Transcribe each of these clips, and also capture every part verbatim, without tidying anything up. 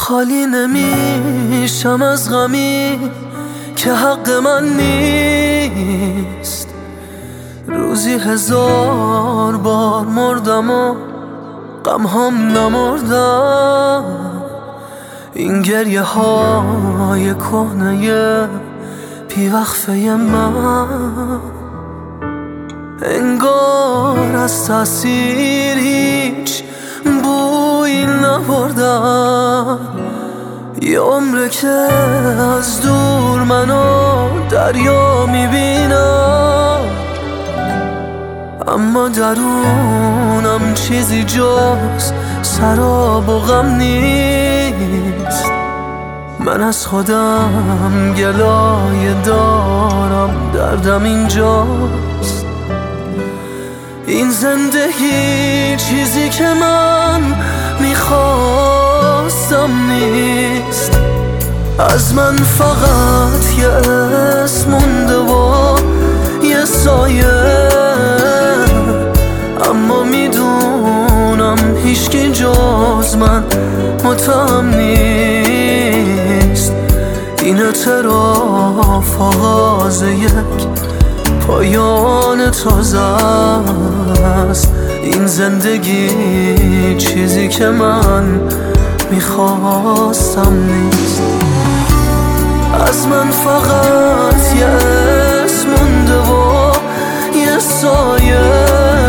خالی نمیشم از غمی که حق من نیست. روزی هزار بار مردم و غم هم نمردم. این گریه های کهنه بی وقفه من انگار از تأثیر هیچ بویی نبردم. یه عمره که از دور منو دریا میبینم، اما درونم چیزی جز سراب و غم نیست. من از خودم گلایه دارم، دردم اینجاست. این زندگی چیزی که من میخواستم نیست. از من فقط یه اسم مونده و یه سایه، اما میدونم هیچکی جز من متهم نیست. این اعتراف آغاز یک پایان تازه است. این زندگی چیزی که من میخواستم نیست. از من فقط یه اسم مونده و یه سایه،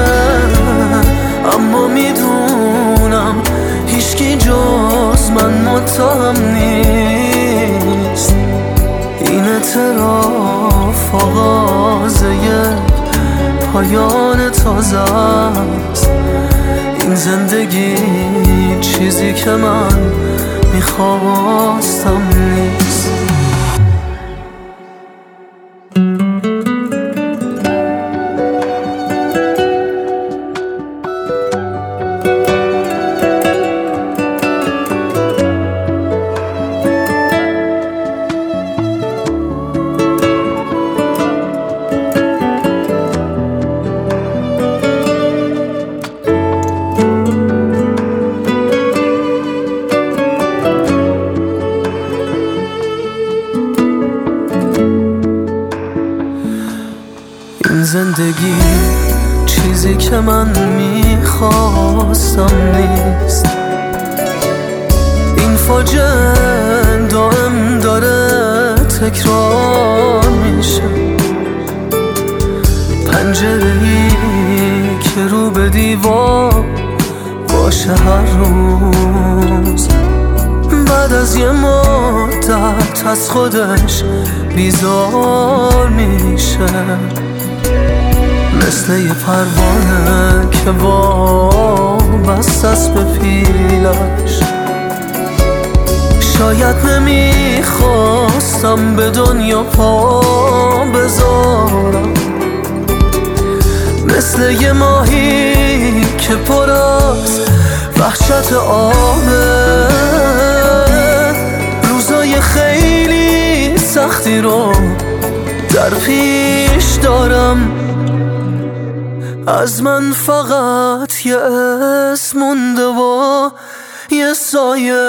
اما میدونم هیچکی جز من متهم نیست. این اعتراف آغاز یک پایان تازه است. این زندگی چیزی که من میخواستم نیست. این زندگی چیزی که من میخواستم نیست. این فاجعه دائم داره تکرار میشه. پنجره‌ای که رو به دیوار باشه هر روز، بعد از یه مدت از خودش بیزار میشه. مثل یه پروانه که وابسته است به پیلش. شاید نمیخواستم به دنیا پا بذارم، مثل یه ماهی که پر از وحشت آبه. روزای خیلی سختی رو در پیش دارم. از من فقط یه اسم مونده و یه سایه،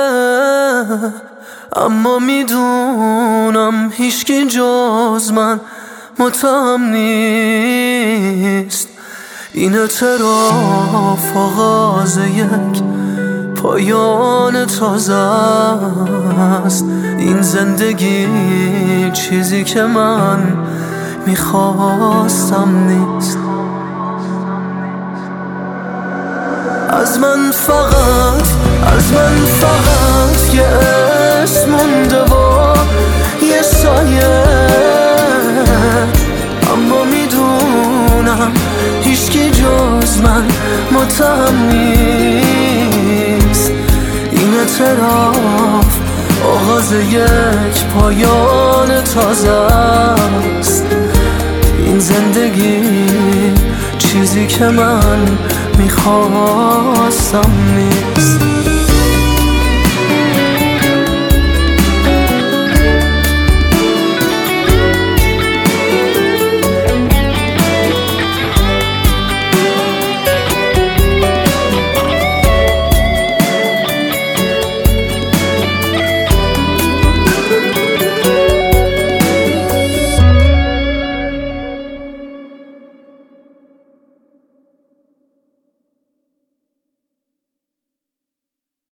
اما میدونم هیچکی جز من متهم نیست. این اعتراف آغاز یک پایان تازه است. این زندگی چیزی که من میخواستم نیست. از من فقط از من فقط یه اسم مونده و یه سایه، اما میدونم هیچکی جز من متهم نیست. این اعتراف آغاز یک پایان تازه است. این زندگی چیزی که من میخواستم